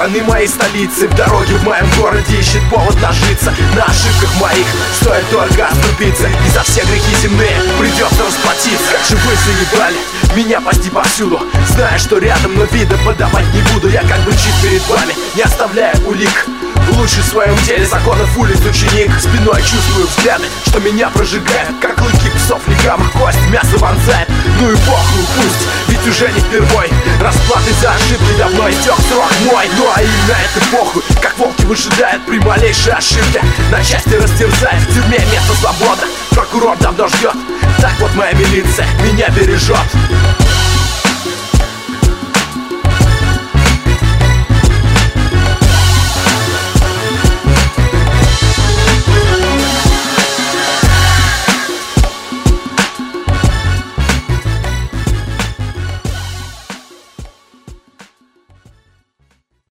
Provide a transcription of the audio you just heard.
страны моей столицы в дороге в моем городе ищет повод нажиться. На ошибках моих стоит только оступиться, и за все грехи земные придется расплатиться. Как же вы заебали меня пасти повсюду, зная, что рядом, но вида подавать не буду. Я как бы чист перед вами, не оставляя улик. Лучший в своем деле законов улиц ученик. Спиной чувствую взгляды, что меня прожигают, как клыки псов легавых, кость мясо вонзает. Ну и похуй, пусть, ведь уже не впервой. Расплаты за ошибки давно истек срок мой. Ну а им на это похуй, как волки выжидают при малейшей ошибке. На части растерзает, в тюрьме место свобода. Прокурор давно ждет, так вот моя милиция меня бережет.